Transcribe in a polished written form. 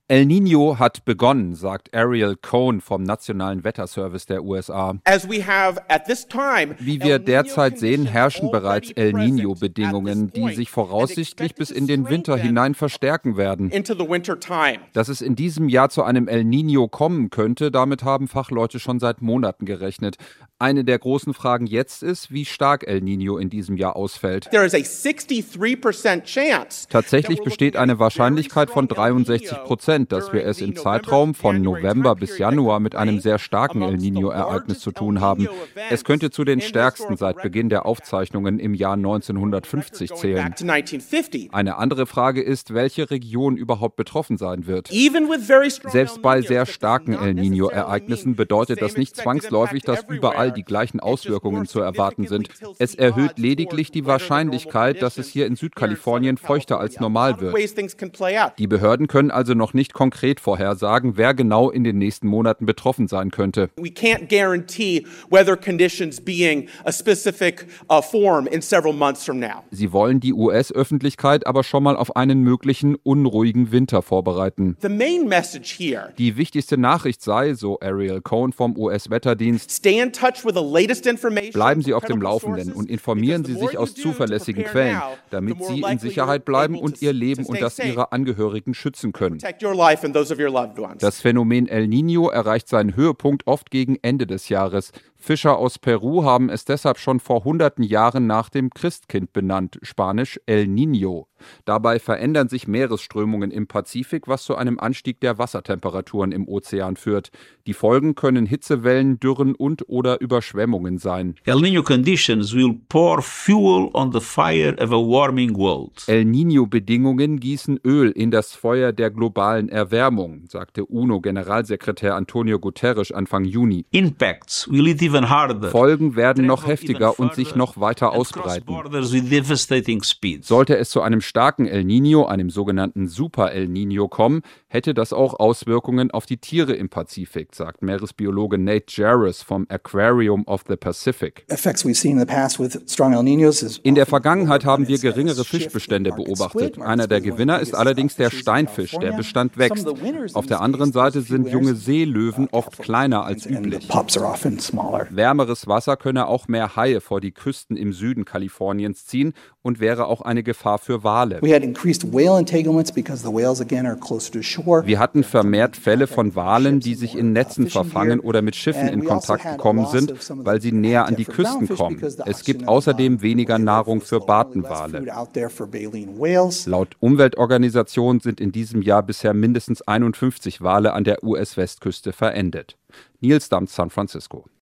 El Niño hat begonnen, sagt Ariel Cohn vom Nationalen Wetterservice der USA. Wie wir derzeit sehen, herrschen bereits El Niño-Bedingungen, die sich voraussichtlich bis in den Winter hinein verstärken werden. Dass es in diesem Jahr zu einem El Niño kommen könnte, damit haben Fachleute schon seit Monaten gerechnet. Eine der großen Fragen jetzt ist, wie stark El Niño in diesem Jahr ausfällt. Tatsächlich besteht eine Wahrscheinlichkeit von 63%, dass wir es im Zeitraum von November bis Januar mit einem sehr starken El Niño-Ereignis zu tun haben. Es könnte zu den stärksten seit Beginn der Aufzeichnungen im Jahr 1950 zählen. Eine andere Frage ist, welche Region überhaupt betroffen sein wird. Selbst bei sehr starken El Niño-Ereignissen bedeutet das nicht zwangsläufig, dass überall die gleichen Auswirkungen zu erwarten sind. Es erhöht lediglich die Wahrscheinlichkeit, dass es hier in Südkalifornien feuchter als normal wird. Die Behörden können also noch nicht konkret vorhersagen, wer genau in den nächsten Monaten betroffen sein könnte. We can't guarantee weather conditions being a specific form in several months from now. Sie wollen die US-Öffentlichkeit aber schon mal auf einen möglichen unruhigen Winter vorbereiten. The main message here. Die wichtigste Nachricht sei, so Ariel Cohn vom US-Wetterdienst, stay in touch with the latest information. Bleiben Sie auf dem Laufenden und informieren Sie sich aus zuverlässigen Quellen, damit Sie in Sicherheit bleiben und Ihr Leben und das Ihrer Angehörigen schützen können. Das Phänomen El Niño erreicht seinen Höhepunkt oft gegen Ende des Jahres. Fischer aus Peru haben es deshalb schon vor hunderten Jahren nach dem Christkind benannt, Spanisch El Niño. Dabei verändern sich Meeresströmungen im Pazifik, was zu einem Anstieg der Wassertemperaturen im Ozean führt. Die Folgen können Hitzewellen, Dürren und/oder Überschwemmungen sein. El Niño conditions will pour fuel on the fire of a warming world. El Niño-Bedingungen gießen Öl in das Feuer der globalen Erwärmung, sagte UNO-Generalsekretär Antonio Guterres Anfang Juni. Impacts will hit even harder. Folgen werden noch heftiger und sich noch weiter ausbreiten. Sollte es zu einem starken El Niño, einem sogenannten Super El Niño kommen, hätte das auch Auswirkungen auf die Tiere im Pazifik, sagt Meeresbiologe Nate Jarvis vom Aquarium of the Pacific. In der Vergangenheit haben wir geringere Fischbestände beobachtet. Einer der Gewinner ist allerdings der Steinfisch, der Bestand wächst. Auf der anderen Seite sind junge Seelöwen oft kleiner als üblich. Wärmeres Wasser könne auch mehr Haie vor die Küsten im Süden Kaliforniens ziehen und wäre auch eine Gefahr für Wale. Wir hatten vermehrt Fälle von Walen, die sich in Netzen verfangen oder mit Schiffen in Kontakt gekommen sind, weil sie näher an die Küsten kommen. Es gibt außerdem weniger Nahrung für Bartenwale. Laut Umweltorganisationen sind in diesem Jahr bisher mindestens 51 Wale an der US-Westküste verendet. Nils Dams, San Francisco.